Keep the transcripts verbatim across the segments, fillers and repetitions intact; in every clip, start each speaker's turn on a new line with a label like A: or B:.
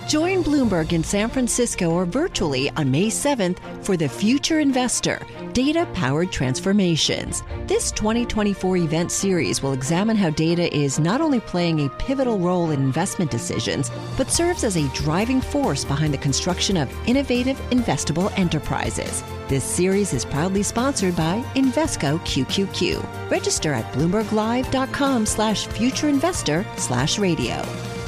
A: Join Bloomberg in San Francisco or virtually on May seventh for The Future Investor, Data-Powered Transformations. This twenty twenty-four event series will examine how data is not only playing a pivotal role in investment decisions, but serves as a driving force behind the construction of innovative, investable enterprises. This series is proudly sponsored by Invesco Q Q Q. Register at bloomberglive.com slash futureinvestor slash radio.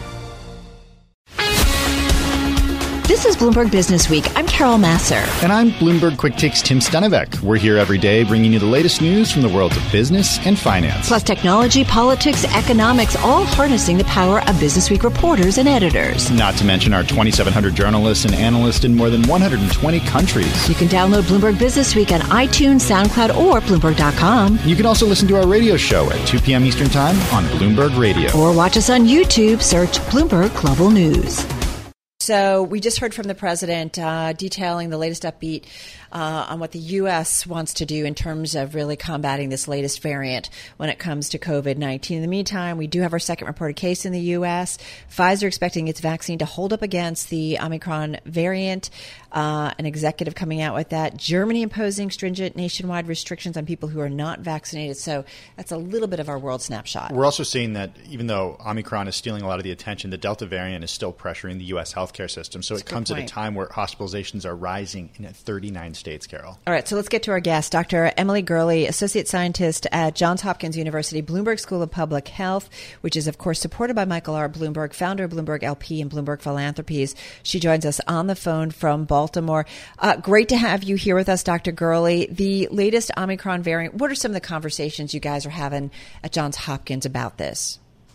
A: This is Bloomberg Business Week. I'm Carol Masser.
B: And I'm Bloomberg Quick Takes Tim Stenevec. We're here every day bringing you the latest news from the world of business and finance.
A: Plus technology, politics, economics, all harnessing the power of Business Week reporters and editors.
B: Not to mention our twenty-seven hundred journalists and analysts in more than one hundred twenty countries.
A: You can download Bloomberg Business Week on iTunes, SoundCloud, or Bloomberg dot com.
B: You can also listen to our radio show at two p.m. Eastern Time on Bloomberg Radio.
A: Or watch us on YouTube. Search Bloomberg Global News.
C: So we just heard from the president uh, detailing the latest upbeat uh, on what the U S wants to do in terms of really combating this latest variant when it comes to COVID nineteen. In the meantime, we do have our second reported case in the U S. Pfizer expecting its vaccine to hold up against the Omicron variant. Uh, an executive coming out with that. Germany imposing stringent nationwide restrictions on people who are not vaccinated. So that's a little bit of our world snapshot.
B: We're also seeing that even though Omicron is stealing a lot of the attention, the Delta variant is still pressuring the U S healthcare system. So that's it comes at a time where hospitalizations are rising in thirty-nine states, Carol.
C: All right, so let's get to our guest, Doctor Emily Gurley, Associate Scientist at Johns Hopkins University Bloomberg School of Public Health, which is, of course, supported by Michael R. Bloomberg, founder of Bloomberg L P and Bloomberg Philanthropies. She joins us on the phone from Baltimore. Uh, great to have you here with us, Doctor Gurley. The latest Omicron variant, what are some of the conversations you guys are having at Johns Hopkins about this?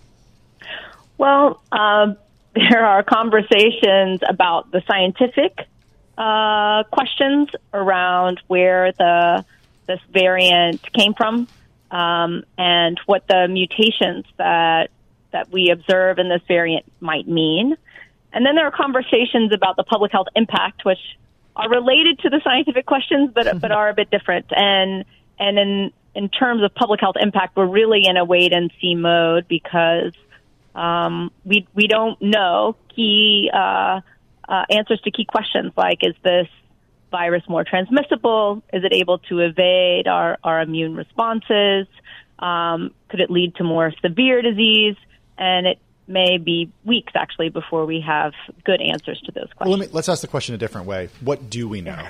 D: Well, um, there are conversations about the scientific uh, questions around where the this variant came from um, and what the mutations that that we observe in this variant might mean. And then there are conversations about the public health impact, which are related to the scientific questions, but but are a bit different. And and in in terms of public health impact, we're really in a wait and see mode because um, we we don't know key uh, uh, answers to key questions like, is this virus more transmissible? Is it able to evade our, our immune responses? Um, could it lead to more severe disease? And it may be weeks, actually, before we have good answers to those questions.
B: Well, let me, let's ask the question a different way. What do we know?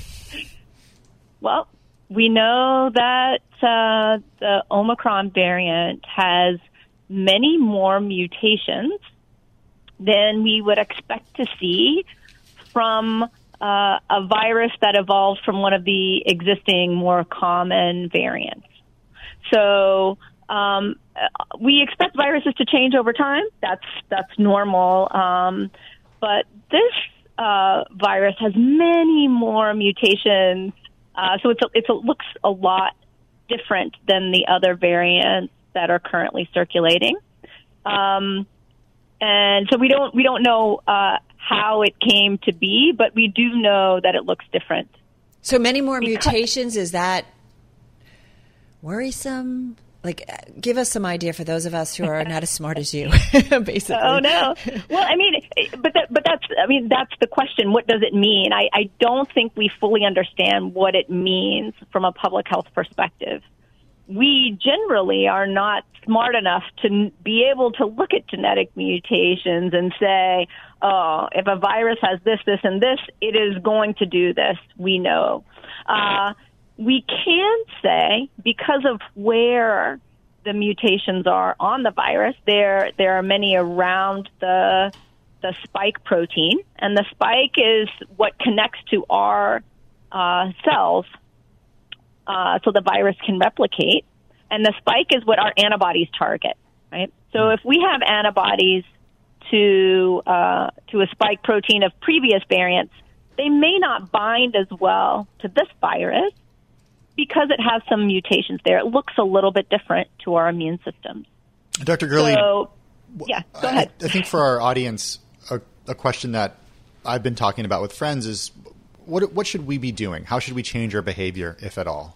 D: Well, we know that uh, the Omicron variant has many more mutations than we would expect to see from uh, a virus that evolved from one of the existing more common variants. So um, we expect viruses to change over time. That's that's normal. Um, but this uh, virus has many more mutations, uh, so it's a, it's a, looks a lot different than the other variants that are currently circulating. Um, and so we don't we don't know uh, how it came to be, but we do know that it looks different.
C: So many more
D: Because-
C: mutations, is that worrisome? Like, give us some idea for those of us who are not as smart as you, basically.
D: Oh no! Well, I mean, but that, but that's I mean that's the question. What does it mean? I, I don't think we fully understand what it means from a public health perspective. We generally are not smart enough to be able to look at genetic mutations and say, oh, if a virus has this, this, and this, it is going to do this. We know. Uh, we can say, because of where the mutations are on the virus, there there are many around the the spike protein, and the spike is what connects to our uh, cells. Uh, so the virus can replicate, and the spike is what our antibodies target, right? So if we have antibodies to uh, to a spike protein of previous variants, they may not bind as well to this virus because it has some mutations there. It looks a little bit different to our immune systems.
B: Doctor Gurley,
D: so, yeah, go ahead.
B: I, I think for our audience, a, a question that I've been talking about with friends is, what what should we be doing? How should we change our behavior, if at all?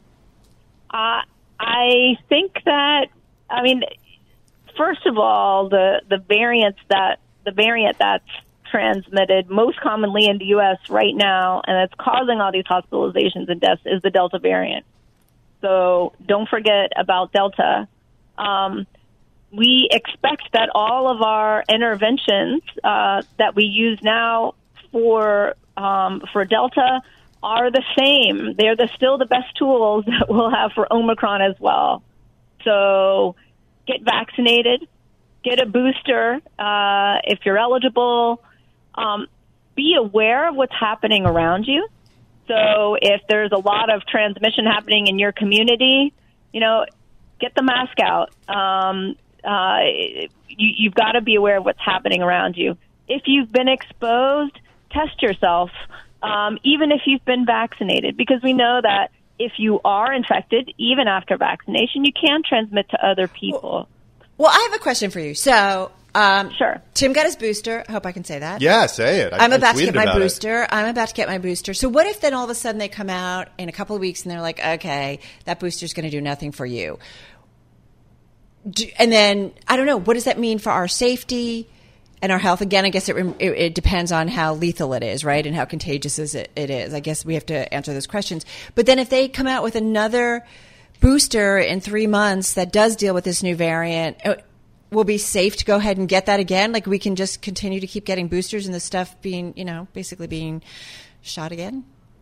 D: Uh, I think that, I mean, first of all, the, the variants that the variant that's transmitted most commonly in the U S right now, and it's causing all these hospitalizations and deaths, is the Delta variant. So don't forget about Delta. Um, we expect that all of our interventions uh, that we use now for um, for Delta are the same. They're the, still the best tools that we'll have for Omicron as well. So get vaccinated, get a booster uh, if you're eligible. Um, be aware of what's happening around you. So if there's a lot of transmission happening in your community, you know, get the mask out. Um, uh, you, you've got to be aware of what's happening around you. If you've been exposed, test yourself, um, even if you've been vaccinated, because we know that if you are infected, even after vaccination, you can transmit to other people.
C: Well, I have a question for you. So, um,
D: sure.
C: Tim got his booster. I hope I can say that.
B: Yeah, say it. I,
C: I'm about
B: I
C: to get my booster.
B: It.
C: I'm about to get my booster. So what if then all of a sudden they come out in a couple of weeks and they're like, okay, that booster's going to do nothing for you. Do, and then, I don't know, what does that mean for our safety and our health? Again, I guess it, it, it depends on how lethal it is, right, and how contagious is it, it is. I guess we have to answer those questions. But then if they come out with another booster in three months that does deal with this new variant, will be safe to go ahead and get that again? Like we can just continue to keep getting boosters and the stuff being, you know, basically being shot again?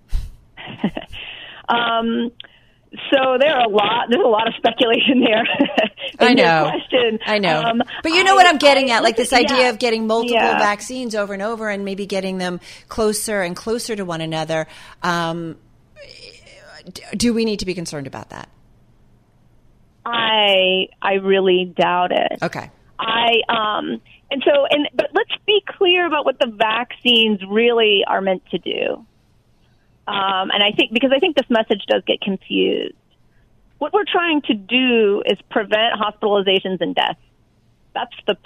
D: um, so there are a lot, there's a lot of speculation there.
C: I know.
D: Question.
C: I know.
D: Um,
C: but you know
D: I,
C: what I'm getting
D: I,
C: at, like this idea
D: yeah,
C: of getting multiple
D: yeah.
C: vaccines over and over and maybe getting them closer and closer to one another. Um, do we need to be concerned about that?
D: I I really doubt it.
C: Okay.
D: I um and so and but let's be clear about what the vaccines really are meant to do. Um, and I think because I think this message does get confused. What we're trying to do is prevent hospitalizations and deaths. That's the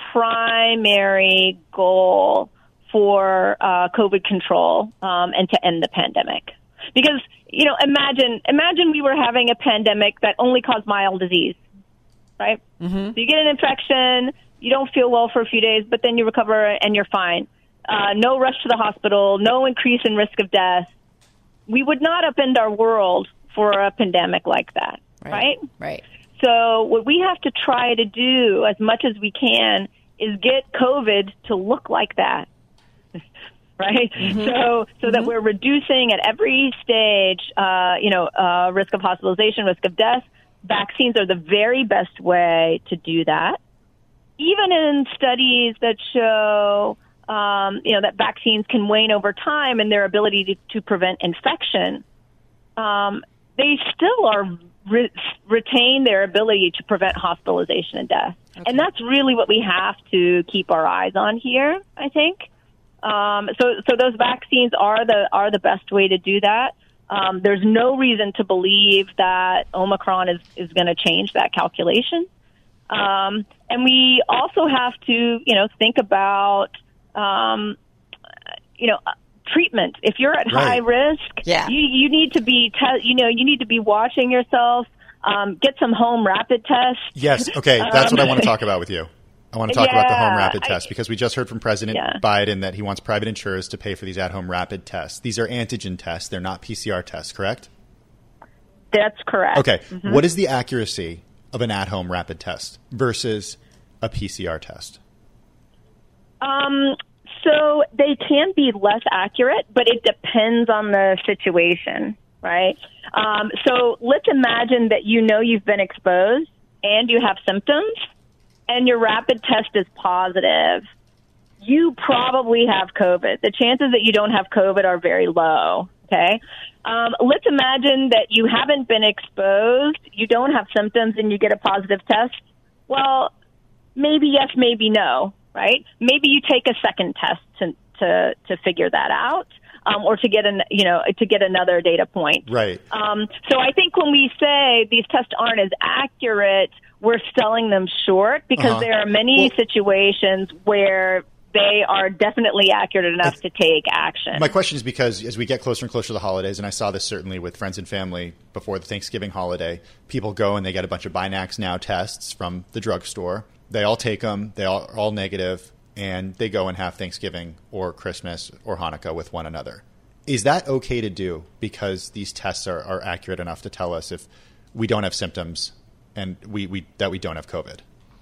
D: primary goal for uh, COVID control um, and to end the pandemic. Because, you know, imagine imagine we were having a pandemic that only caused mild disease, right? Mm-hmm. So you get an infection, you don't feel well for a few days, but then you recover and you're fine. Uh, no rush to the hospital, no increase in risk of death. We would not upend our world for a pandemic like that, right?
C: Right. right.
D: So what we have to try to do as much as we can is get COVID to look like that. Right, mm-hmm. so so mm-hmm. that we're reducing at every stage, uh, you know, uh, risk of hospitalization, risk of death. Vaccines are the very best way to do that. Even in studies that show, um, you know, that vaccines can wane over time and their ability to, to prevent infection, um, they still are re- retain their ability to prevent hospitalization and death. Okay. And that's really what we have to keep our eyes on here, I think. Um, so, so those vaccines are the are the best way to do that. Um, there's no reason to believe that Omicron is, is going to change that calculation. Um, and we also have to, you know, think about, um, you know, treatment. If you're at
B: right.
D: high risk,
C: yeah.
D: you, you need to be, te- you know, you need to be watching yourself. Um, get some home rapid tests.
B: Yes. Okay, that's um, what I want to talk about with you. I want to talk
D: yeah,
B: about the home rapid test because we just heard from President
D: yeah.
B: Biden that he wants private insurers to pay for these at-home rapid tests. These are antigen tests. They're not P C R tests, correct?
D: That's correct.
B: Okay.
D: Mm-hmm.
B: What is the accuracy of an at-home rapid test versus a P C R test?
D: Um, so they can be less accurate, but it depends on the situation, right? Um, so let's imagine that you know you've been exposed and you have symptoms, and your rapid test is positive. You probably have COVID. The chances that you don't have COVID are very low, okay? Um, let's imagine that you haven't been exposed, you don't have symptoms, and you get a positive test. Well, maybe yes, maybe no, right? Maybe you take a second test to to, to figure that out, um, or to get an you know to get another data point.
B: Right.
D: Um, so I think when we say these tests aren't as accurate, we're selling them short because uh-huh. there are many well, situations where they are definitely accurate enough th- to take action.
B: My question is because as we get closer and closer to the holidays, and I saw this certainly with friends and family before the Thanksgiving holiday, people go and they get a bunch of Binax Now tests from the drugstore. They all take them. They all are all negative. and they go and have Thanksgiving or Christmas or Hanukkah with one another. Is that okay to do because these tests are, are accurate enough to tell us if we don't have symptoms and we, we that we don't have COVID?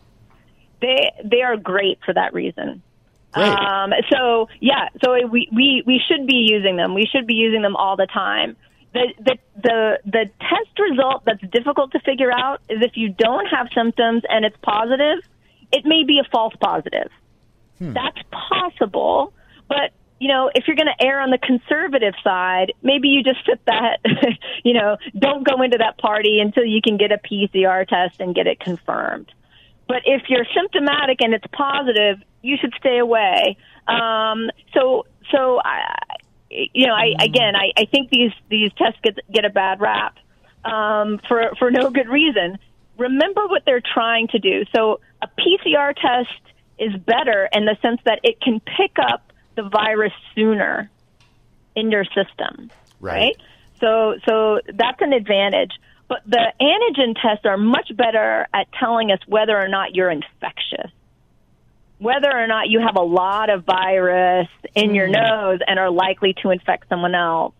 D: They they are great for that reason.
B: Great.
D: Um, so, yeah, so we, we, we should be using them. We should be using them all the time. The, the the the test result that's difficult to figure out is if you don't have symptoms and it's positive, it may be a false positive. Hmm. That's possible, but, you know, if you're going to err on the conservative side, maybe you just fit that, you know, don't go into that party until you can get a P C R test and get it confirmed. But if you're symptomatic and it's positive, you should stay away. Um, so, so I... You know, I, again, I, I think these, these tests get, get a bad rap um, for, for no good reason. Remember what they're trying to do. So a P C R test is better in the sense that it can pick up the virus sooner in your system, right? right? So, so that's an advantage. But the antigen tests are much better at telling us whether or not you're infectious, whether or not you have a lot of virus in your nose and are likely to infect someone else.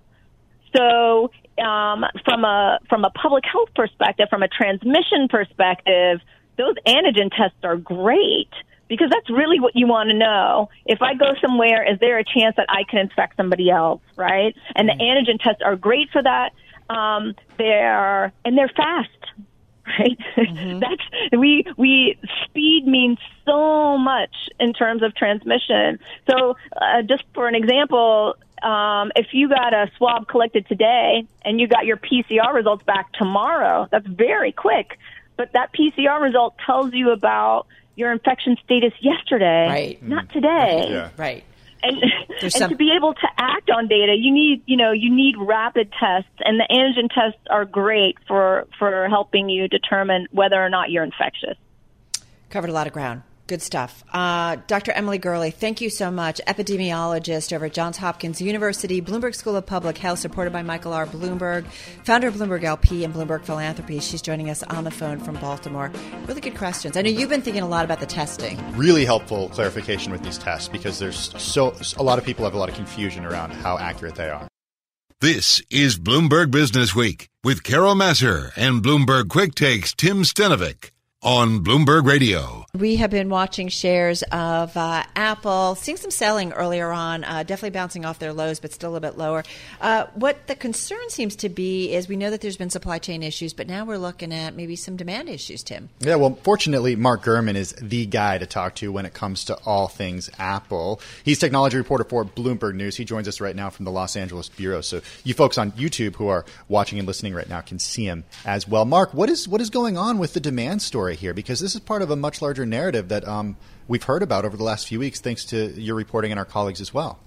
D: So um, from a from a public health perspective, from a transmission perspective, those antigen tests are great because that's really what you want to know. If I go somewhere, is there a chance that I can infect somebody else, right? And the antigen tests are great for that. Um, they're and they're fast. Right? Mm-hmm. That's we we speed means so much in terms of transmission. So uh, just for an example, um, if you got a swab collected today and you got your P C R results back tomorrow, that's very quick. But that P C R result tells you about your infection status yesterday,
C: right.
D: not today.
C: Right. Yeah. Right.
D: And, and some... to be able to act on data, you need, you know, you need rapid tests, and the antigen tests are great for, for helping you determine whether or not you're infectious.
C: Covered a lot of ground. Good stuff. Uh, Doctor Emily Gurley, thank you so much. Epidemiologist over at Johns Hopkins University, Bloomberg School of Public Health, supported by Michael R. Bloomberg, founder of Bloomberg L P and Bloomberg Philanthropy. She's joining us on the phone from Baltimore. Really good questions. I know you've been thinking a lot about the testing.
B: Really helpful clarification with these tests because there's so a lot of people have a lot of confusion around how accurate they are.
E: This is Bloomberg Business Week with Carol Massar and Bloomberg Quick Takes Tim Stenovic on Bloomberg Radio.
C: We have been watching shares of uh, Apple, seeing some selling earlier on, uh, definitely bouncing off their lows, but still a bit lower. Uh, what the concern seems to be is we know that there's been supply chain issues, but now we're looking at maybe some demand issues, Tim.
B: Yeah, well, fortunately, Mark Gurman is the guy to talk to when it comes to all things Apple. He's technology reporter for Bloomberg News. He joins us right now from the Los Angeles Bureau. So you folks on YouTube who are watching and listening right now can see him as well. Mark, what is what is going on with the demand story here? Because this is part of a much larger narrative that um, we've heard about over the last few weeks, thanks to your reporting and our colleagues as well.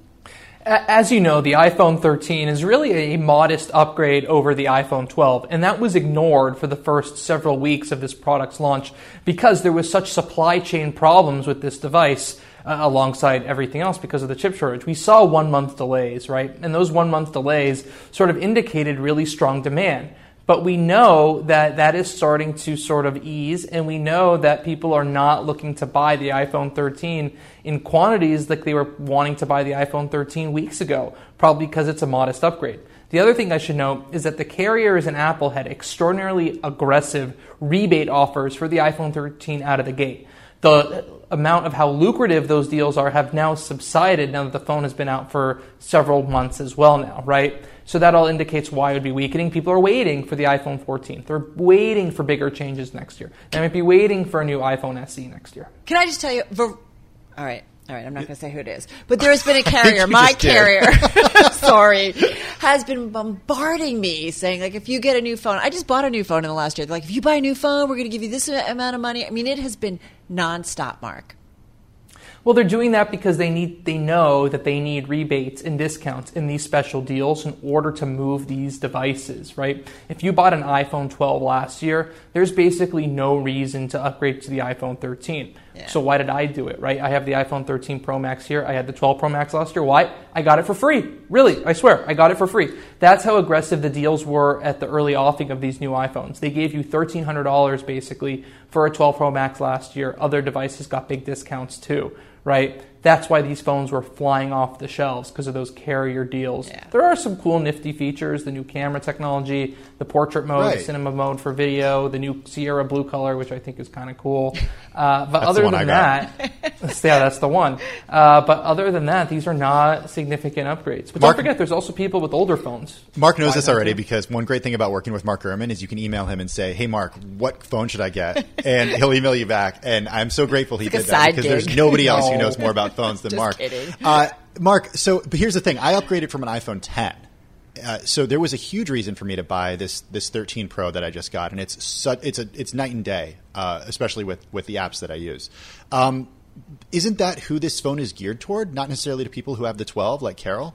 F: As you know, the iPhone thirteen is really a modest upgrade over the iPhone twelve, and that was ignored for the first several weeks of this product's launch because there was such supply chain problems with this device uh, alongside everything else because of the chip shortage. We saw one-month delays, right? And those one-month delays sort of indicated really strong demand. But we know that that is starting to sort of ease, and we know that people are not looking to buy the iPhone thirteen in quantities like they were wanting to buy the iPhone thirteen weeks ago, probably because it's a modest upgrade. The other thing I should note is that the carriers and Apple had extraordinarily aggressive rebate offers for the iPhone thirteen out of the gate. The amount of how lucrative those deals are have now subsided now that the phone has been out for several months as well now, right? So that all indicates why it would be weakening. People are waiting for the iPhone fourteen. They're waiting for bigger changes next year. They might be waiting for a new iPhone S E next year.
C: Can I just tell you, all right, all right, I'm not going to say who it is, but there has been a carrier, my carrier, sorry, has been bombarding me saying, like, if you get a new phone, I just bought a new phone in the last year. They're like, if you buy a new phone, we're going to give you this amount of money. I mean, it has been nonstop, Mark.
F: Well, they're doing that because they need they know that they need rebates and discounts in these special deals in order to move these devices, right? If you bought an iPhone twelve last year, there's basically no reason to upgrade to the iPhone thirteen.
C: Yeah.
F: So why did I do it, right? I have the iPhone thirteen Pro Max here. I had the twelve Pro Max last year. Why? I got it for free. Really, I swear, I got it for free. That's how aggressive the deals were at the early offing of these new iPhones. They gave you thirteen hundred dollars basically for a twelve Pro Max last year. Other devices got big discounts too, right? That's why these phones were flying off the shelves, because of those carrier deals. Yeah. There are some cool, nifty features, the new camera technology, the portrait mode, right. the cinema mode for video, the new Sierra blue color, which I think is kind of cool. Uh, but other than that, yeah, that's the one. Uh, but other than that, these are not significant upgrades. But Mark, don't forget, there's also people with older phones.
B: Mark knows this already, because one great thing about working with Mark Gurman is you can email him and say, hey, Mark, what phone should I get? And he'll email you back. And I'm so grateful he
C: it's
B: did
C: like
B: that, because
C: gig.
B: there's nobody else
F: no.
B: who knows more about phones than
C: Just
B: Mark.
C: Kidding.
B: Uh, Mark, so but here's the thing. I upgraded from an iPhone ten. Uh, so there was a huge reason for me to buy this this thirteen Pro that I just got, and it's su- it's a it's night and day, uh, especially with, with the apps that I use. Um, isn't that who this phone is geared toward? Not necessarily to people who have the twelve, like Carol?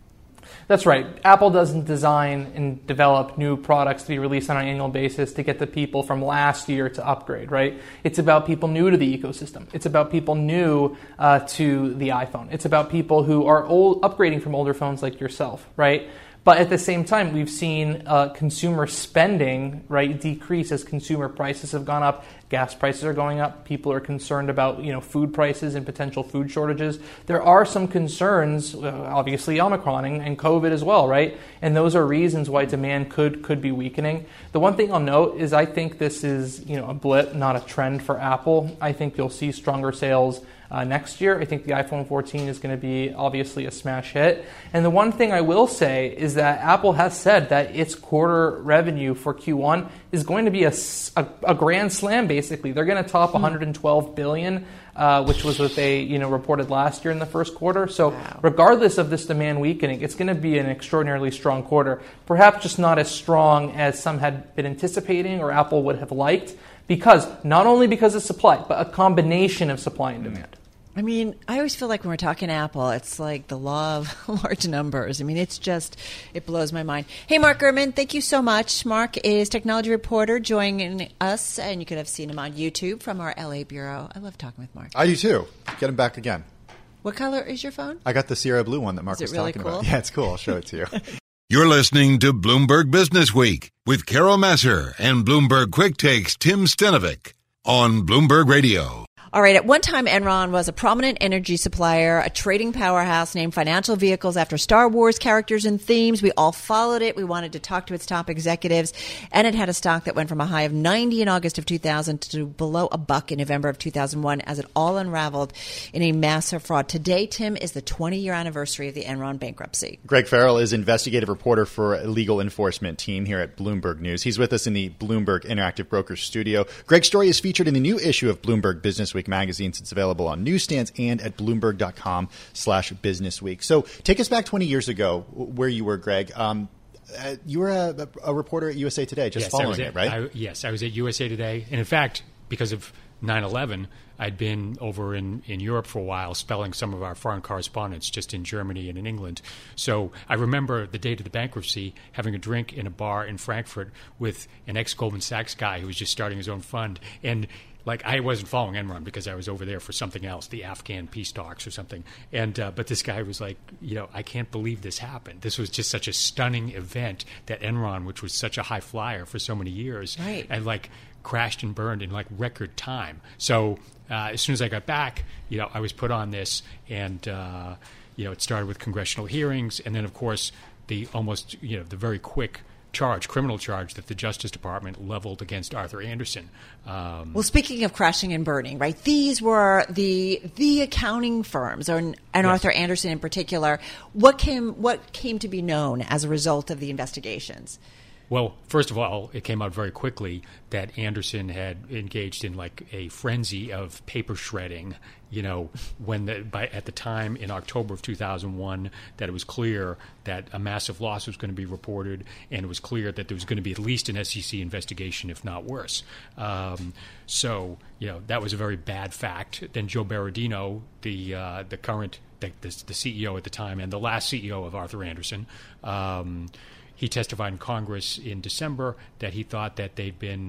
F: That's right. Apple doesn't design and develop new products to be released on an annual basis to get the people from last year to upgrade, right? It's about people new to the ecosystem. It's about people new uh, to the iPhone. It's about people who are old, upgrading from older phones like yourself, right? But at the same time, we've seen uh, consumer spending, right, decrease as consumer prices have gone up. Gas prices are going up. People are concerned about, you know, food prices and potential food shortages. There are some concerns, uh, obviously Omicron and, and COVID as well, right? And those are reasons why demand could could be weakening. The one thing I'll note is I think this is, you know, a blip, not a trend for Apple. I think you'll see stronger sales Uh, next year. I think the iPhone fourteen is going to be obviously a smash hit. And the one thing I will say is that Apple has said that its quarter revenue for Q one is going to be a, a, a grand slam, basically. They're going to top one hundred twelve billion dollars, uh, which was what they you know reported last year in the first quarter. So wow. regardless of this demand weakening, it's going to be an extraordinarily strong quarter. Perhaps just not as strong as some had been anticipating or Apple would have liked, because not only because of supply, but a combination of supply and demand.
C: I mean, I always feel like when we're talking Apple, it's like the law of large numbers. I mean, it's just, it blows my mind. Hey, Mark Gurman, thank you so much. Mark is technology reporter joining us, and you could have seen him on YouTube from our L A bureau. I love talking with Mark.
B: I do too. Get him back again.
C: What color is your phone?
B: I got the Sierra Blue one that Mark
C: is
B: was
C: it really
B: talking
C: cool?
B: about. Yeah, it's cool. I'll show it to you.
E: You're listening to Bloomberg Business Week with Carol Massar and Bloomberg Quick Takes Tim Stenovic on Bloomberg Radio.
C: All right. At one time, Enron was a prominent energy supplier, a trading powerhouse, named financial vehicles after Star Wars characters and themes. We all followed it. We wanted to talk to its top executives. And it had a stock that went from a high of ninety in August of two thousand to below a buck in November of two thousand one as it all unraveled in a massive fraud. Today, Tim, is the twenty-year anniversary of the Enron bankruptcy.
B: Greg Farrell is investigative reporter for a legal enforcement team here at Bloomberg News. He's with us in the Bloomberg Interactive Brokers studio. Greg's story is featured in the new issue of Bloomberg Business Week magazine. It's available on newsstands and at bloomberg.com slash business week. So take us back twenty years ago where you were, Greg. Um, uh, you were a, a reporter at U S A Today, just
G: yes,
B: following
G: at,
B: it, right?
G: I, yes, I was at U S A Today. And in fact, because of nine eleven, I'd been over in, in Europe for a while, spelling some of our foreign correspondents just in Germany and in England. So I remember the date of the bankruptcy, having a drink in a bar in Frankfurt with an ex-Goldman Sachs guy who was just starting his own fund. And like, I wasn't following Enron because I was over there for something else, the Afghan peace talks or something. And uh, but this guy was like, you know, I can't believe this happened. This was just such a stunning event that Enron, which was such a high flyer for so many years,
C: right.
G: and like crashed and burned in like record time. So uh, as soon as I got back, you know, I was put on this, and uh, you know, it started with congressional hearings, and then of course the almost you know the very quick charge, criminal charge that the Justice Department leveled against Arthur Andersen. Um,
C: well, speaking of crashing and burning, right? These were the the accounting firms, or, and yes. Arthur Andersen in particular. What came what came to be known as a result of the investigations?
G: Well, first of all, it came out very quickly that Andersen had engaged in like a frenzy of paper shredding, you know, when the, by, at the time in October of two thousand one that it was clear that a massive loss was going to be reported, and it was clear that there was going to be at least an S E C investigation, if not worse. Um, so, you know, that was a very bad fact. Then Joe Berardino, the uh, the current, the, the, the C E O at the time and the last C E O of Arthur Andersen, um, he testified in Congress in December that he thought that they'd been,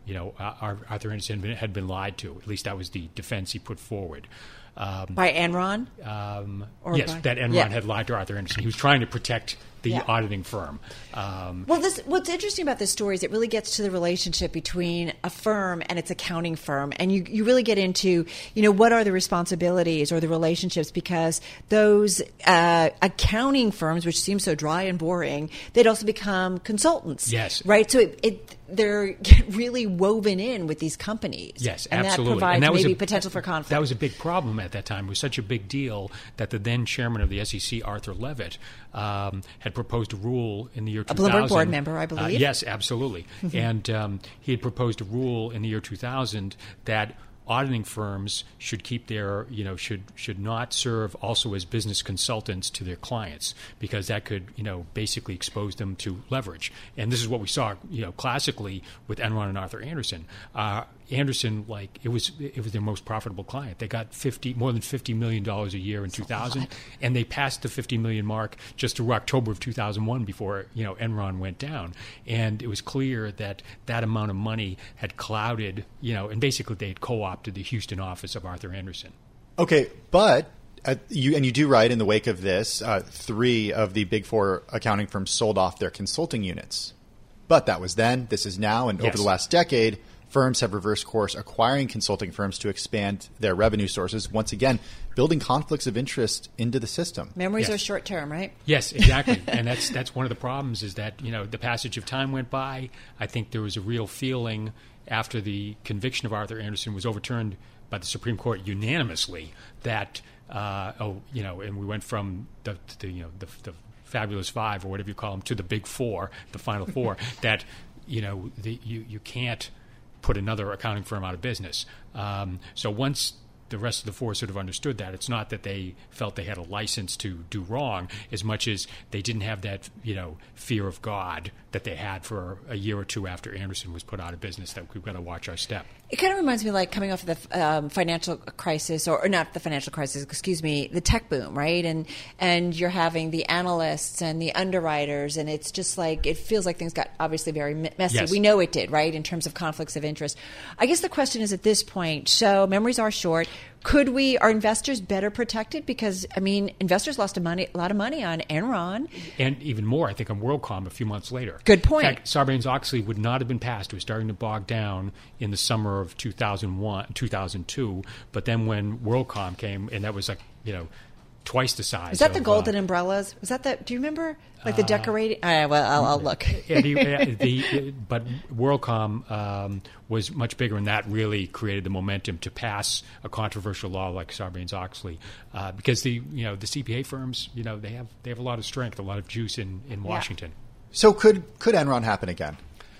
G: you know, Arthur Andersen had been lied to. At least that was the defense he put forward.
C: Um, by Enron?
G: Um,
C: or
G: yes,
C: by,
G: that Enron
C: yeah.
G: had lied to Arthur Andersen. He was trying to protect the
C: yeah.
G: auditing firm. Um,
C: well, this, what's interesting about this story is it really gets to the relationship between a firm and its accounting firm. And you, you really get into, you know, what are the responsibilities or the relationships, because those uh, accounting firms, which seem so dry and boring, they'd also become consultants.
G: Yes.
C: Right? So it, it they're really woven in with these companies.
G: Yes,
C: and
G: absolutely.
C: And that provides
G: and that was
C: maybe
G: a,
C: potential for conflict.
G: That was a big problem at that time. It was such a big deal that the then chairman of the S E C, Arthur Levitt, um, had proposed a rule in the year two thousand.
C: A Bloomberg board member, I believe.
G: Uh, yes, absolutely. and um, he had proposed a rule in the year two thousand that auditing firms should keep their, you know, should should not serve also as business consultants to their clients, because that could, you know, basically expose them to leverage. And this is what we saw, you know, classically with Enron and Arthur Andersen. Uh, Andersen, like it was, it was their most profitable client. They got fifty more than fifty million dollars a year in two thousand, and they passed the fifty million mark just through October of two thousand one before, you know, Enron went down. And it was clear that that amount of money had clouded, you know, and basically they had co-opted the Houston office of Arthur Andersen.
B: Okay, but uh, you and you do write in the wake of this, uh, three of the big four accounting firms sold off their consulting units. But that was then. This is now, and
G: yes.
B: over the last decade, firms have reversed course, acquiring consulting firms to expand their revenue sources, once again building conflicts of interest into the system.
C: Memories
G: yes.
C: are short term, right?
G: Yes, exactly. And that's that's one of the problems, is that, you know, the passage of time went by. I think there was a real feeling after the conviction of Arthur Andersen was overturned by the Supreme Court unanimously that, uh, oh, you know, and we went from the, the you know, the, the fabulous five, or whatever you call them, to the big four, the final four, that, you know, the, you, you can't put another accounting firm out of business. Um, so once the rest of the four sort of understood that, it's not that they felt they had a license to do wrong, as much as they didn't have that, you know, fear of God that they had for a year or two after Andersen was put out of business, that we've got to watch our step.
C: It kind of reminds me, like, coming off of the um, financial crisis, or, or not the financial crisis, excuse me, the tech boom, right? And and you're having the analysts and the underwriters, and it's just like, it feels like things got obviously very messy.
G: Yes.
C: We know it did, right, in terms of conflicts of interest. I guess the question is, at this point, so memories are short. Could we, are investors better protected? Because, I mean, investors lost a, money, a lot of money on Enron.
G: And even more, I think, on WorldCom a few months later.
C: Good point.
G: In fact, Sarbanes-Oxley would not have been passed. It was starting to bog down in the summer of two thousand one, two thousand two. But then when WorldCom came, and that was like, you know, twice the size.
C: Was that
G: of,
C: the golden
G: uh,
C: umbrellas? Was that the, do you remember? Like the decorating? Uh, well, I'll, I'll look.
G: yeah, the, the, but WorldCom um, was much bigger, and that really created the momentum to pass a controversial law like Sarbanes-Oxley, uh, because the you know the C P A firms, you know, they have they have a lot of strength, a lot of juice in, in Washington.
C: Yeah.
B: So could could Enron happen again?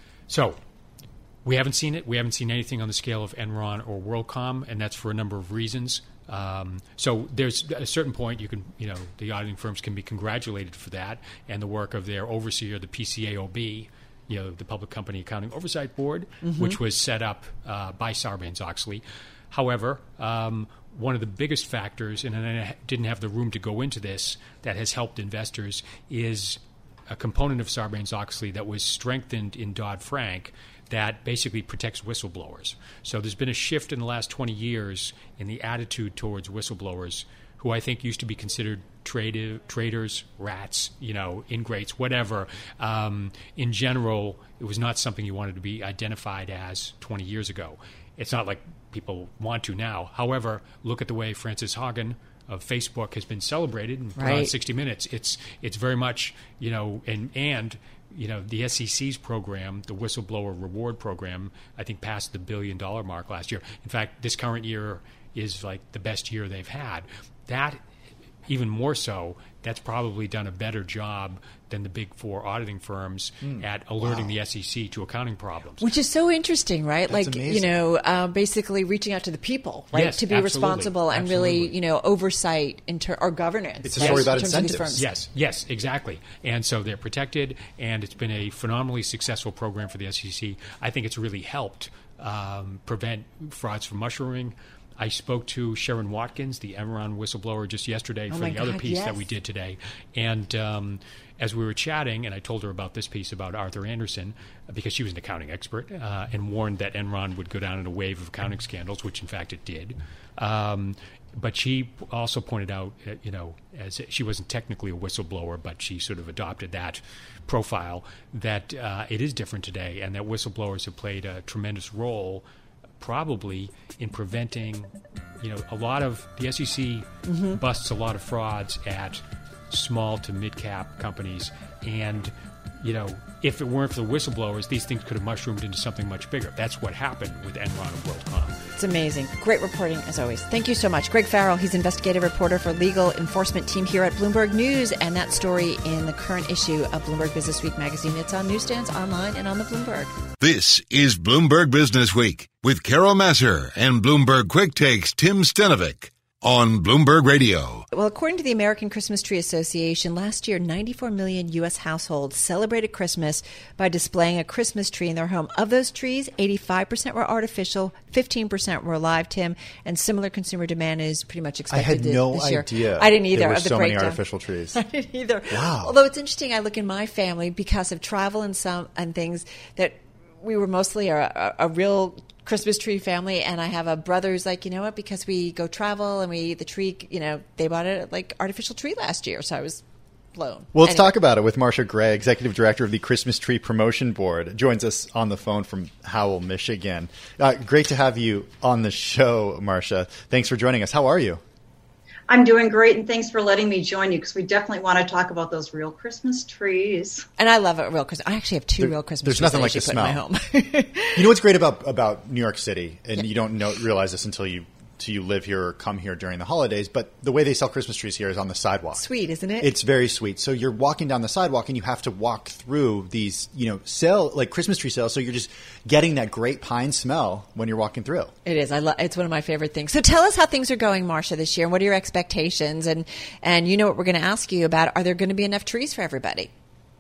G: So we haven't seen it. We haven't seen anything on the scale of Enron or WorldCom, and that's for a number of reasons. Um, so there's at a certain point you can, you know, the auditing firms can be congratulated for that and the work of their overseer, the P C A O B, you know, the Public Company Accounting Oversight Board, mm-hmm. which was set up uh, by Sarbanes-Oxley. However, um, one of the biggest factors, and I didn't have the room to go into this, that has helped investors is a component of Sarbanes-Oxley that was strengthened in Dodd-Frank that basically protects whistleblowers. So there's been a shift in the last twenty years in the attitude towards whistleblowers, who I think used to be considered trade, traders, rats, you know, ingrates, whatever. Um, in general, it was not something you wanted to be identified as twenty years ago. It's not like people want to now. However, look at the way Frances Haugen of Facebook has been celebrated and put
C: right.
G: on sixty minutes. It's it's very much, you know, and and you know, the S E C's program, the Whistleblower Reward Program, I think passed the billion dollar mark last year. In fact, this current year is like the best year they've had. That, even more so, that's probably done a better job than the big four auditing firms mm. at alerting wow. the S E C to accounting problems.
C: Which is so interesting, right?
B: That's
C: like,
B: amazing.
C: you know, uh, basically reaching out to the people, right?
G: Yes,
C: to be
G: absolutely.
C: responsible and
G: absolutely.
C: really, you know, oversight in ter- or governance.
B: It's a story
C: yes,
B: about
C: in terms of
B: incentives.
C: firms.
G: Yes, yes, exactly. And so they're protected, and it's been a phenomenally successful program for the S E C. I think it's really helped um, prevent frauds from mushrooming. I spoke to Sharon Watkins, the Enron whistleblower, just yesterday
C: oh
G: for
C: my
G: the
C: God,
G: other piece
C: yes.
G: that we did today. And um, as we were chatting, and I told her about this piece about Arthur Andersen, because she was an accounting expert, uh, and warned that Enron would go down in a wave of accounting scandals, which in fact it did. Um, but she also pointed out, uh, you know, as she wasn't technically a whistleblower, but she sort of adopted that profile, that uh, it is different today, and that whistleblowers have played a tremendous role probably in preventing, you know, a lot of, the S E C mm-hmm. busts a lot of frauds at small to mid-cap companies, and, you know, if it weren't for the whistleblowers, these things could have mushroomed into something much bigger. That's what happened with Enron and WorldCom.
C: It's amazing. Great reporting, as always. Thank you so much. Greg Farrell, he's investigative reporter for legal enforcement team here at Bloomberg News, and that story in the current issue of Bloomberg Business Week magazine. It's on newsstands, online, and on the Bloomberg.
E: This is Bloomberg Business Week with Carol Massar and Bloomberg Quick Takes Tim Stenovic on Bloomberg Radio.
C: Well, according to the American Christmas Tree Association, last year, ninety-four million U S households celebrated Christmas by displaying a Christmas tree in their home. Of those trees, eighty-five percent were artificial, fifteen percent were live, Tim, and similar consumer demand is pretty much expected
B: I had
C: this,
B: no
C: this year.
B: idea.
C: I didn't either.
B: There were
C: of the
B: so
C: breakdown.
B: many artificial trees.
C: I didn't either.
B: Wow.
C: Although it's interesting, I look in my family because of travel and some and things that we were mostly a, a, a real Christmas tree family, and I have a brother who's like, you know what, because we go travel and we eat the tree, you know, they bought a like artificial tree last year, so I was blown.
B: Well, let's
C: anyway.
B: talk about it with Marcia Gray, Executive Director of the Christmas Tree Promotion Board, joins us on the phone from Howell, Michigan. Uh, great to have you on the show, Marcia. Thanks for joining us. How are you?
H: I'm doing great, and thanks for letting me join you, because we definitely want to talk about those real Christmas trees.
C: And I love it, real Christmas. I actually have two
B: there,
C: real Christmas
B: there's
C: trees
B: nothing
C: that
B: like
C: I
B: the
C: put
B: smell.
C: in my home.
B: You know what's great about, about New York City, and
C: yeah.
B: you don't know, realize this until you until you live here or come here during the holidays, but the way they sell Christmas trees here is on the sidewalk.
C: Sweet, isn't it?
B: It's very sweet. So you're walking down the sidewalk and you have to walk through these, you know, sale like Christmas tree sales. So you're just getting that great pine smell when you're walking through.
C: It is. I lo- it's one of my favorite things. So tell us how things are going, Marcia, this year. What are your expectations? And and you know what we're going to ask you about. Are there going to be enough trees for everybody?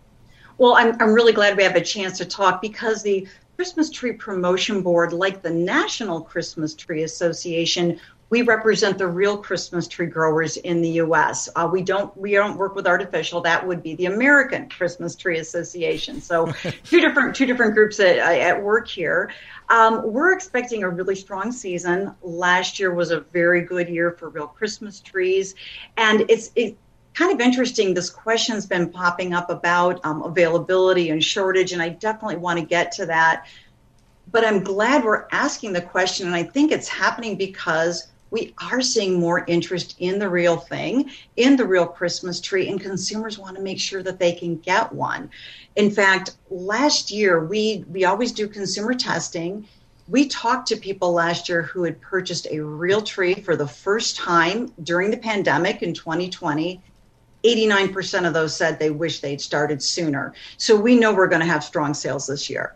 H: Well, I'm I'm really glad we have a chance to talk, because the Christmas Tree Promotion Board, like the National Christmas Tree Association, we represent the real Christmas tree growers in the U S. Uh, we don't we don't work with artificial. That would be the American Christmas Tree Association. So two different two different groups at, at work here. Um, we're expecting a really strong season. Last year was a very good year for real Christmas trees, and it's it. kind of interesting. This question's been popping up about um, availability and shortage, and I definitely want to get to that. But I'm glad we're asking the question, and I think it's happening because we are seeing more interest in the real thing, in the real Christmas tree, and consumers want to make sure that they can get one. In fact, last year, we, we always do consumer testing. We talked to people last year who had purchased a real tree for the first time during the pandemic in twenty twenty. eighty-nine percent of those said they wish they'd started sooner. So we know we're going to have strong sales this year.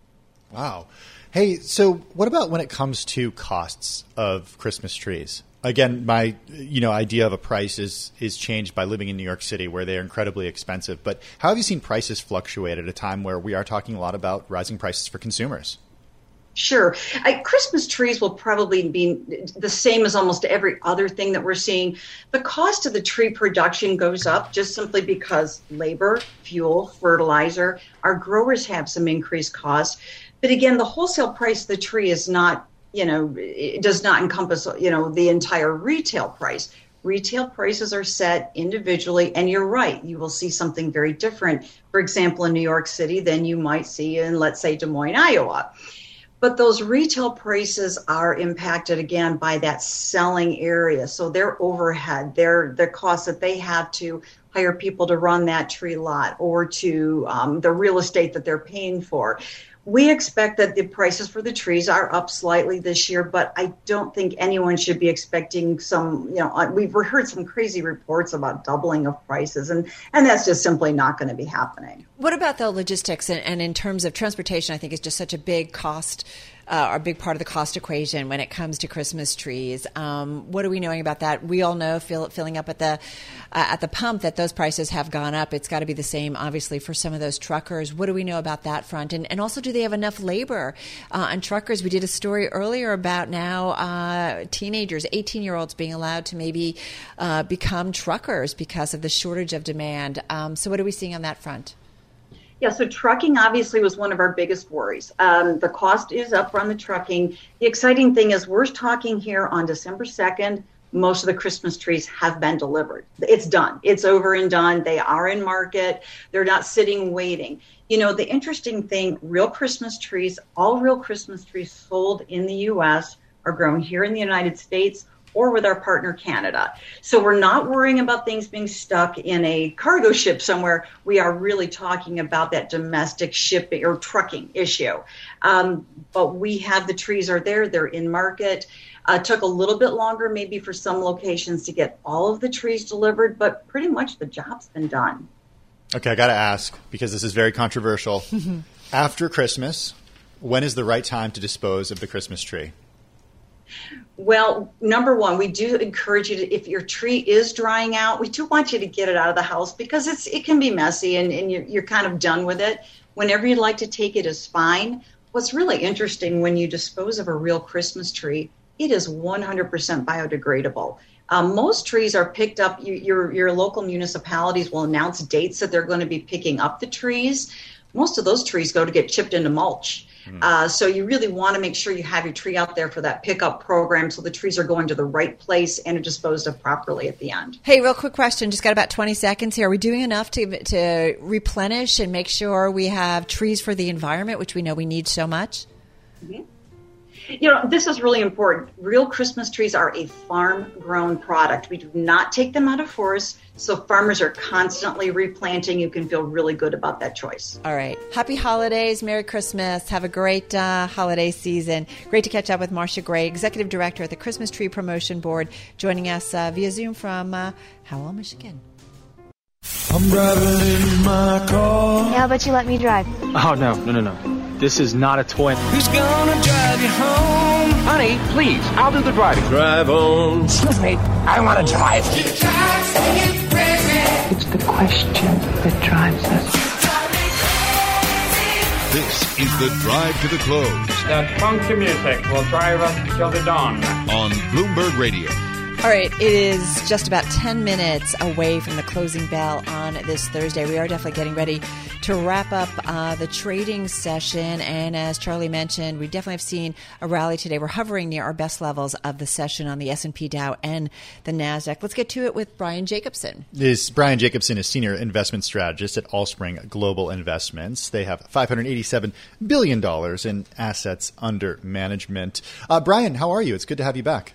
B: Wow. Hey, so what about when it comes to costs of Christmas trees? Again, my you know idea of a price is is changed by living in New York City, where they are incredibly expensive. But how have you seen prices fluctuate at a time where we are talking a lot about rising prices for consumers?
H: Sure. I, Christmas trees will probably be the same as almost every other thing that we're seeing. The cost of the tree production goes up just simply because labor, fuel, fertilizer, our growers have some increased costs. But again, the wholesale price of the tree is not, you know, it does not encompass, you know, the entire retail price. Retail prices are set individually, and you're right, you will see something very different, for example, in New York City than you might see in, let's say, Des Moines, Iowa. But those retail prices are impacted, again, by that selling area. So their overhead, their the costs that they have to hire people to run that tree lot, or to um, the real estate that they're paying for. We expect that the prices for the trees are up slightly this year, but I don't think anyone should be expecting some, you know, we've heard some crazy reports about doubling of prices, and, and that's just simply not going to be happening.
C: What about the logistics and, and in terms of transportation? I think is just such a big cost uh, are a big part of the cost equation when it comes to Christmas trees. Um, what are we knowing about that? We all know fill, filling up at the uh, at the pump that those prices have gone up. It's got to be the same, obviously, for some of those truckers. What do we know about that front? And, and also, do they have enough labor uh, on truckers? We did a story earlier about now uh, teenagers, eighteen-year-olds being allowed to maybe uh, become truckers because of the shortage of demand. Um, so what are we seeing on that front?
H: Yeah, so trucking obviously was one of our biggest worries. Um, the cost is up on the trucking. The exciting thing is we're talking here on December second. Most of the Christmas trees have been delivered. It's done. It's over and done. They are in market. They're not sitting waiting. You know, the interesting thing, real Christmas trees, all real Christmas trees sold in the U S are grown here in the United States or with our partner Canada. So we're not worrying about things being stuck in a cargo ship somewhere. We are really talking about that domestic shipping or trucking issue. Um, but we have the trees are there. They're in market. Uh, took a little bit longer maybe for some locations to get all of the trees delivered, but pretty much the job's been done.
B: Okay, I got to ask, because this is very controversial. After Christmas, when is the right time to dispose of the Christmas tree?
H: Well, number one, we do encourage you to, if your tree is drying out, we do want you to get it out of the house because it's it can be messy and, and you're, you're kind of done with it. Whenever you'd like to take it is fine. What's really interesting when you dispose of a real Christmas tree, it is one hundred percent biodegradable. Um, most trees are picked up. You, your your local municipalities will announce dates that they're going to be picking up the trees. Most of those trees go to get chipped into mulch. Mm. Uh, so you really want to make sure you have your tree out there for that pickup program so the trees are going to the right place and are disposed of properly at the end.
C: Hey, real quick question. Just got about twenty seconds here. Are we doing enough to to replenish and make sure we have trees for the environment, which we know we need so much?
H: Mm-hmm. You know, this is really important. Real Christmas trees are a farm-grown product. We do not take them out of forests, so farmers are constantly replanting. You can feel really good about that choice.
C: All right. Happy holidays. Merry Christmas. Have a great uh, holiday season. Great to catch up with Marcia Gray, Executive Director at the Christmas Tree Promotion Board, joining us uh, via Zoom from uh, Howell, Michigan.
I: I'm driving in my car.
J: Yeah, I'll bet you let me drive.
K: Oh, no, no, no, no. This is not a toy.
I: Who's gonna drive you home?
K: Honey, please, I'll do the driving.
I: Drive on.
K: Excuse me, I want to drive.
L: It's the question that drives us.
E: This is the Drive to the Close.
M: That funky music will drive us till the dawn.
E: On Bloomberg Radio.
C: All right, it is just about ten minutes away from the closing bell on this Thursday. We are definitely getting ready to wrap up uh, the trading session. And as Charlie mentioned, we definitely have seen a rally today. We're hovering near our best levels of the session on the S and P Dow and the NASDAQ. Let's get to it with Brian Jacobson.
B: This Brian Jacobson is Senior Investment Strategist at Allspring Global Investments. They have five hundred eighty-seven billion dollars in assets under management. Uh, Brian, how are you? It's good to have you back.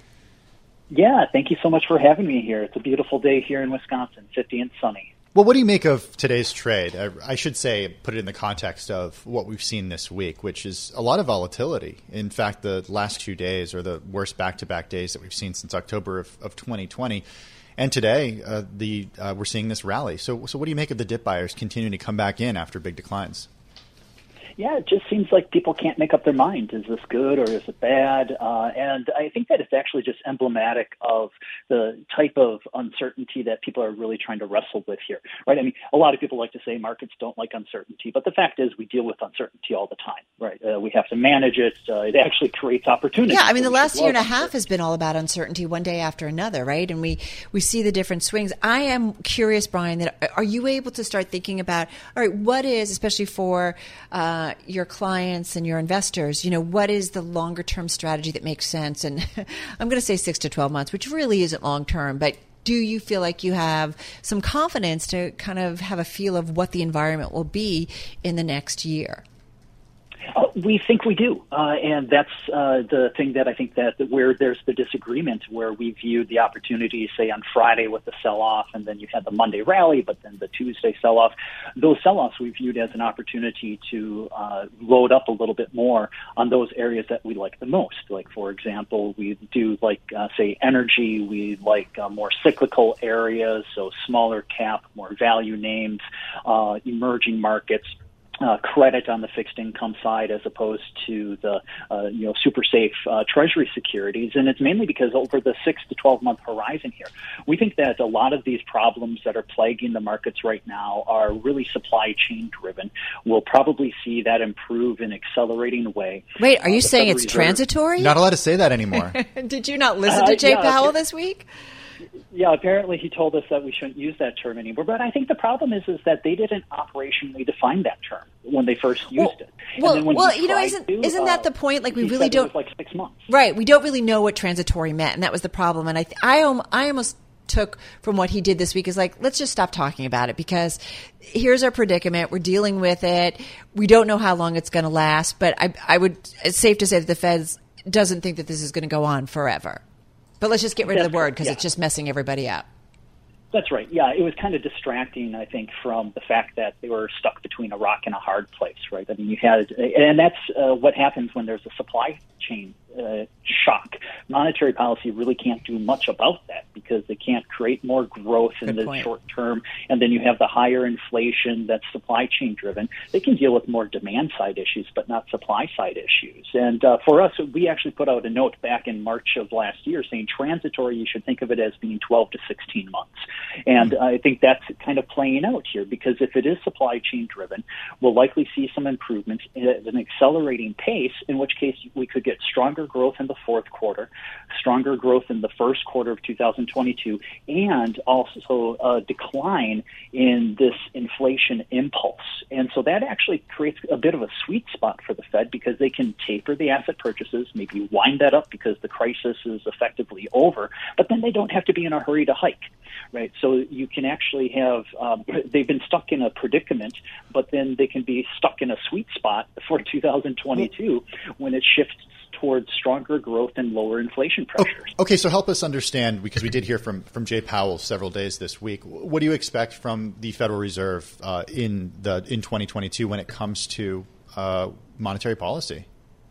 N: Yeah, thank you so much for having me here. It's a beautiful day here in Wisconsin, fifty and sunny.
B: Well, what do you make of today's trade? I, I should say, put it in the context of what we've seen this week, which is a lot of volatility. In fact, the last two days are the worst back-to-back days that we've seen since October of, of twenty twenty. And today, uh, the uh, we're seeing this rally. So, so what do you make of the dip buyers continuing to come back in after big declines?
N: Yeah, it just seems like people can't make up their mind. Is this good or is it bad? Uh, and I think that it's actually just emblematic of the type of uncertainty that people are really trying to wrestle with here, right? I mean, a lot of people like to say markets don't like uncertainty, but the fact is we deal with uncertainty all the time, right? Uh, we have to manage it. Uh, it actually creates opportunity.
C: Yeah, I mean, the last year and a half has been all about uncertainty one day after another, right? And we, we see the different swings. I am curious, Brian, that are you able to start thinking about, all right, what is, especially for uh, Uh, your clients and your investors, you know, what is the longer term strategy that makes sense? And I'm going to say six to twelve months, which really isn't long term, but do you feel like you have some confidence to kind of have a feel of what the environment will be in the next year?
N: Uh, we think we do, uh, and that's uh, the thing that I think that, that where there's the disagreement, where we viewed the opportunity, say, on Friday with the sell-off, and then you had the Monday rally, but then the Tuesday sell-off. Those sell-offs we viewed as an opportunity to uh, load up a little bit more on those areas that we like the most. Like, for example, we do like, uh, say, energy. We like uh, more cyclical areas, so smaller cap, more value names, uh, emerging markets. Uh, credit on the fixed income side as opposed to the uh, you know super safe uh, Treasury securities, and it's mainly because over the six to twelve month horizon here, we think that a lot of these problems that are plaguing the markets right now are really supply chain driven. We'll probably see that improve in an accelerating way.
C: Wait, are you
N: uh,
C: saying it's
N: Reserve,
C: transitory?
B: Not allowed to say that anymore.
C: Did you not listen to
N: uh,
C: Jay
N: yeah,
C: Powell
N: it,
C: this week?
N: Yeah, apparently he told us that we shouldn't use that term anymore. But I think the problem is is that they didn't operationally define that term when they first used
C: well,
N: it. And
C: well,
N: then when
C: well you know, isn't
N: to,
C: isn't
N: uh,
C: that the point? Like we
N: he
C: really
N: said
C: don't.
N: It was like six months.
C: Right, we don't really know what transitory meant, and that was the problem. And I, th- I, om- I almost took from what he did this week is like, let's just stop talking about it because here's our predicament. We're dealing with it. We don't know how long it's going to last, but I, I would. It's safe to say that the Fed doesn't think that this is going to go on forever. But let's just get rid
N: That's
C: of the word because
N: yeah.
C: it's just messing everybody up.
N: That's right. Yeah, it was kind of distracting, I think, from the fact that they were stuck between a rock and a hard place, right? I mean, you had, and that's uh, what happens when there's a supply chain uh, shock. Monetary policy really can't do much about that because they can't create more growth in
C: Good
N: the
C: point.
N: short term. And then you have the higher inflation that's supply chain driven. They can deal with more demand side issues, but not supply side issues. And uh, for us, we actually put out a note back in March of last year saying transitory, you should think of it as being twelve to sixteen months. And I think that's kind of playing out here because if it is supply chain driven, we'll likely see some improvements at an accelerating pace, in which case we could get stronger growth in the fourth quarter, stronger growth in the first quarter of two thousand twenty-two, and also a decline in this inflation impulse. And so that actually creates a bit of a sweet spot for the Fed because they can taper the asset purchases, maybe wind that up because the crisis is effectively over, but then they don't have to be in a hurry to hike. Right, so you can actually have, um, they've been stuck in a predicament, but then they can be stuck in a sweet spot for two thousand twenty-two when it shifts towards stronger growth and lower inflation pressures.
B: Okay, so help us understand, because we did hear from, from Jay Powell several days this week. What do you expect from the Federal Reserve uh, in the in twenty twenty-two when it comes to uh, monetary policy?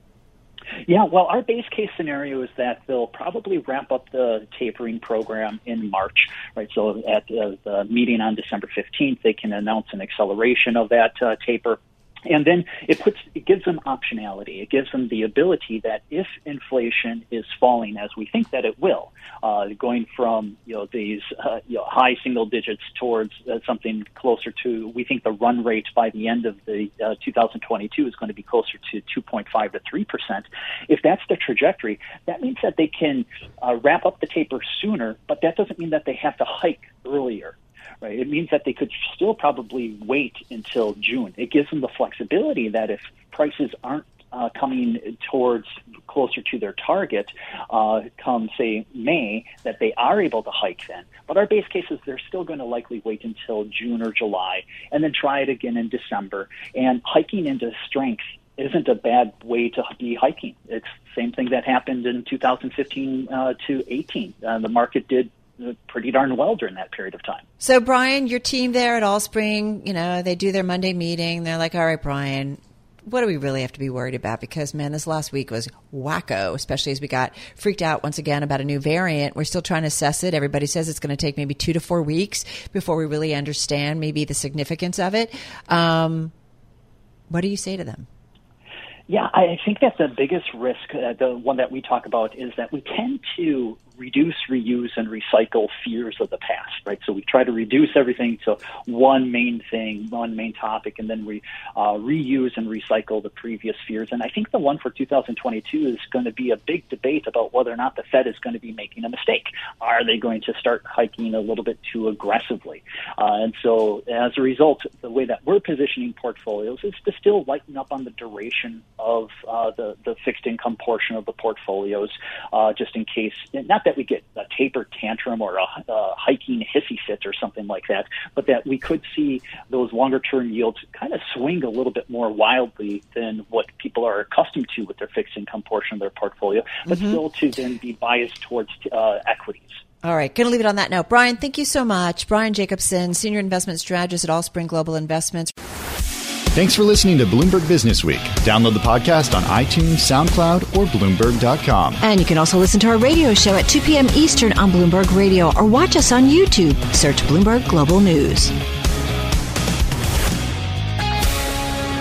N: Yeah, well, our base case scenario is that they'll probably wrap up the tapering program in March, right? So at uh, the meeting on December fifteenth, they can announce an acceleration of that uh, taper. And then it puts, it gives them optionality. It gives them the ability that if inflation is falling, as we think that it will, uh, going from, you know, these, uh, you know, high single digits towards uh, something closer to, we think the run rate by the end of the uh, two thousand twenty-two is going to be closer to two point five to three percent. If that's the trajectory, that means that they can uh, wrap up the taper sooner, but that doesn't mean that they have to hike earlier. Right. It means that they could still probably wait until June. It gives them the flexibility that if prices aren't uh, coming towards closer to their target uh, come, say, May, that they are able to hike then. But our base case is they're still going to likely wait until June or July and then try it again in December. And hiking into strength isn't a bad way to be hiking. It's the same thing that happened in two thousand fifteen uh, to eighteen. Uh, the market did pretty darn well during that period of time.
C: So, Brian, your team there at Allspring, you know, they do their Monday meeting. They're like, all right, Brian, what do we really have to be worried about? Because, man, this last week was wacko, especially as we got freaked out once again about a new variant. We're still trying to assess it. Everybody says it's going to take maybe two to four weeks before we really understand maybe the significance of it. Um, what do you say to them?
N: Yeah, I think that the biggest risk, uh, the one that we talk about, is that we tend to reduce, reuse, and recycle fears of the past, right? So we try to reduce everything to one main thing, one main topic, and then we uh, reuse and recycle the previous fears. And I think the one for two thousand twenty-two is going to be a big debate about whether or not the Fed is going to be making a mistake. Are they going to start hiking a little bit too aggressively? Uh, and so as a result, the way that we're positioning portfolios is to still lighten up on the duration of uh, the, the fixed income portion of the portfolios, uh, just in case, not that we get a taper tantrum or a, a hiking hissy fit or something like that, but that we could see those longer term yields kind of swing a little bit more wildly than what people are accustomed to with their fixed income portion of their portfolio, but mm-hmm. still to then be biased towards uh, equities.
C: All right, going to leave it on that note. Brian, thank you so much. Brian Jacobson, Senior Investment Strategist at Allspring Global Investments.
B: Thanks for listening to Bloomberg Business Week. Download the podcast on iTunes, SoundCloud, or Bloomberg dot com.
A: And you can also listen to our radio show at two p.m. Eastern on Bloomberg Radio or watch us on YouTube. Search Bloomberg Global News.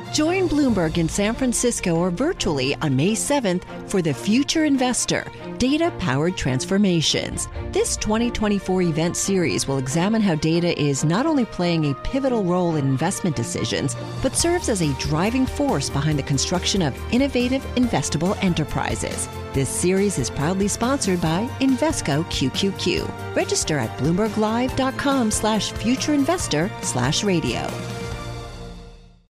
A: Join Bloomberg in San Francisco or virtually on May seventh for The Future Investor, Data-Powered Transformations. This twenty twenty-four event series will examine how data is not only playing a pivotal role in investment decisions, but serves as a driving force behind the construction of innovative, investable enterprises. This series is proudly sponsored by Invesco Q Q Q. Register at bloomberglive.com slash futureinvestor slash radio.